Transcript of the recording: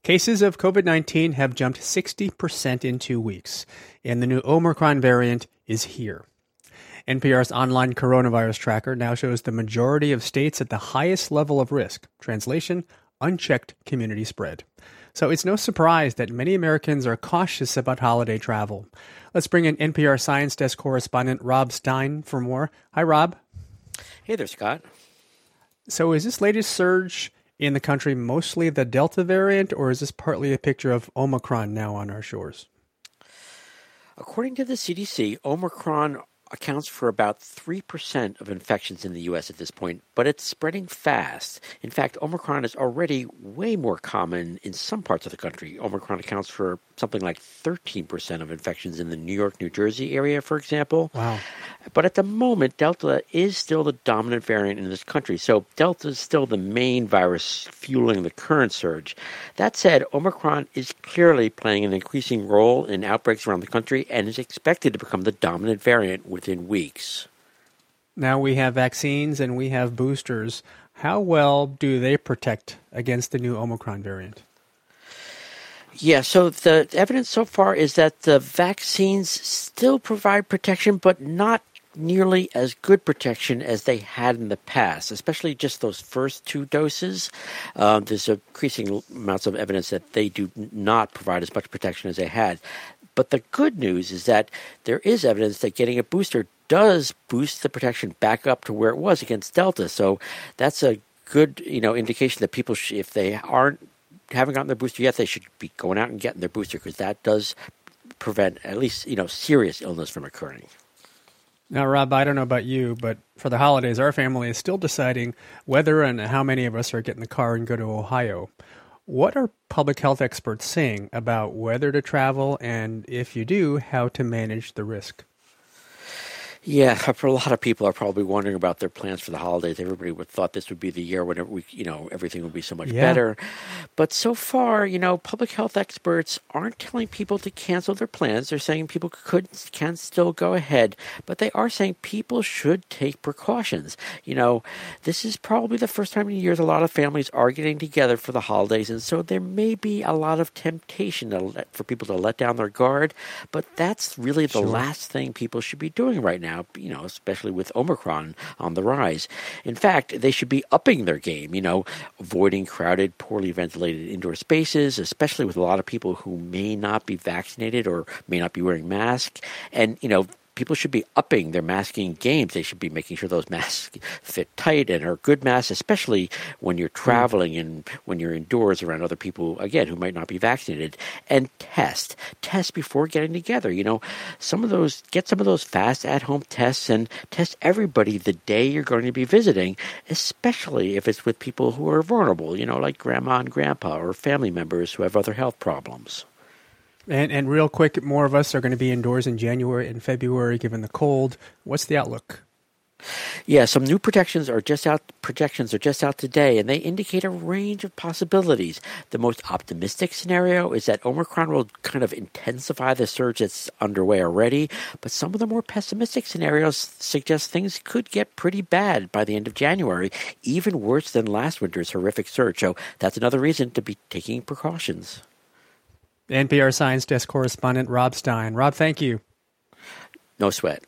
Cases of COVID-19 have jumped 60% in 2 weeks, and the new Omicron variant is here. NPR's online coronavirus tracker now shows the majority of states at the highest level of risk. Translation, unchecked community spread. So it's no surprise that many Americans are cautious about holiday travel. Let's bring in NPR Science Desk correspondent Rob Stein for more. Hi, Rob. Hey there, Scott. So is this latest surge in the country mostly the Delta variant, or is this partly a picture of Omicron now on our shores? According to the CDC, Omicron accounts for about 3% of infections in the U.S. at this point, but it's spreading fast. In fact, Omicron is already way more common in some parts of the country. Omicron accounts for something like 13% of infections in the New York, New Jersey area, for example. Wow. But at the moment, Delta is still the dominant variant in this country. So Delta is still the main virus fueling the current surge. That said, Omicron is clearly playing an increasing role in outbreaks around the country and is expected to become the dominant variant within weeks. Now we have vaccines and we have boosters. How well do they protect against the new Omicron variant? Yeah, so the evidence so far is that the vaccines still provide protection, but not nearly as good protection as they had in the past, especially just those first 2 doses. There's increasing amounts of evidence that they do not provide as much protection as they had. But the good news is that there is evidence that getting a booster does boost the protection back up to where it was against Delta. So that's a good, indication that people, if they haven't gotten their booster yet, they should be going out and getting their booster, because that does prevent at least, serious illness from occurring. Now, Rob, I don't know about you, but for the holidays, our family is still deciding whether and how many of us are getting the car and go to Ohio. What are public health experts saying about whether to travel, and if you do, how to manage the risk? Yeah, for a lot of people are probably wondering about their plans for the holidays. Everybody would thought this would be the year when everything would be so much better. But so far, public health experts aren't telling people to cancel their plans. They're saying people can still go ahead, but they are saying people should take precautions. This is probably the first time in years a lot of families are getting together for the holidays, and so there may be a lot of temptation for people to let down their guard, but that's really the last thing people should be doing right now. Especially with Omicron on the rise. In fact, they should be upping their game, avoiding crowded, poorly ventilated indoor spaces, especially with a lot of people who may not be vaccinated or may not be wearing masks. And, people should be upping their masking games. They should be making sure those masks fit tight and are good masks, especially when you're traveling and when you're indoors around other people, again, who might not be vaccinated. And test before getting together. Get some of those fast at-home tests and test everybody the day you're going to be visiting, especially if it's with people who are vulnerable, like grandma and grandpa or family members who have other health problems. And real quick, more of us are going to be indoors in January and February given the cold. What's the outlook? Yeah, some new projections are just out today, and they indicate a range of possibilities. The most optimistic scenario is that Omicron will kind of intensify the surge that's underway already, but some of the more pessimistic scenarios suggest things could get pretty bad by the end of January, even worse than last winter's horrific surge. So that's another reason to be taking precautions. NPR Science Desk correspondent Rob Stein. Rob, thank you. No sweat.